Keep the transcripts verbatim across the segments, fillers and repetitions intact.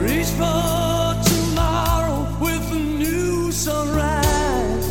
Reach for tomorrow with a new sunrise.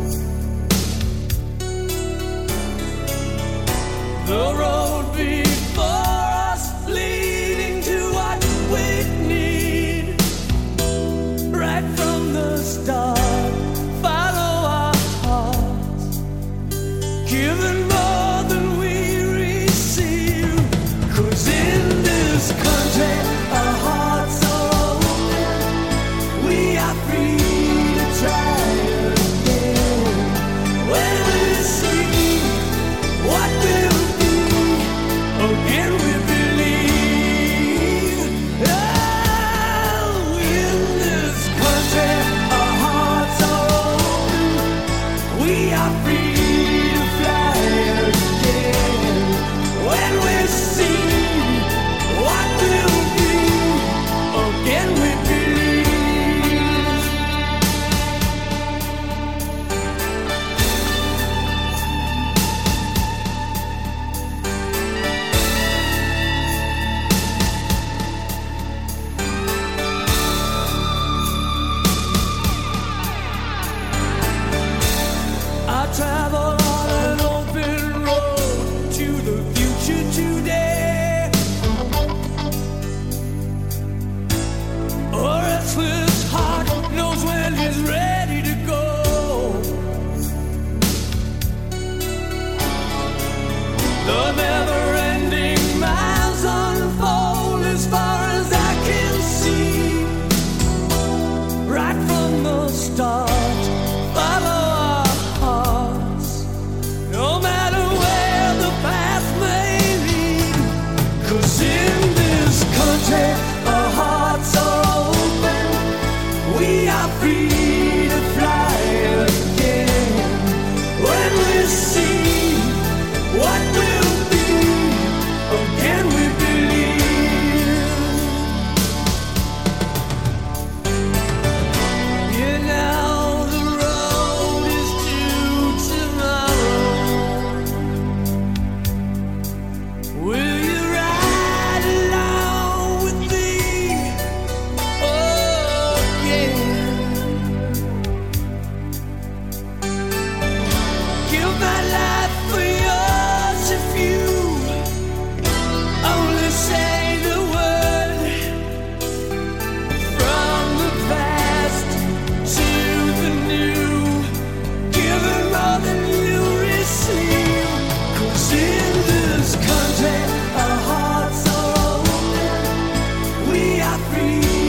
The road before us leading to what we need. Right from the start, follow our hearts, giving more than we receive. 'Cause in this country our hearts are open. We are free to try again. When we see what will be, again we believe. Oh, in this country our hearts are open. We are free to fly again. When we see what will be, again we believe. I travel on an open road to the future today. A restless heart knows when he's ready to go. The never-ending miles unfold as far as I can see. Right from the start, follow our hearts, no matter where the path may lead. 'Cause in this country our hearts are open. We are free to fly again. When we see what will be, again we believe. Yeah, now the road is to tomorrow. Will you ride along with me again? Give my life for yours if you only say the word. From the past to the new, giving more than you receive. 'Cause in this country our hearts are open. We are free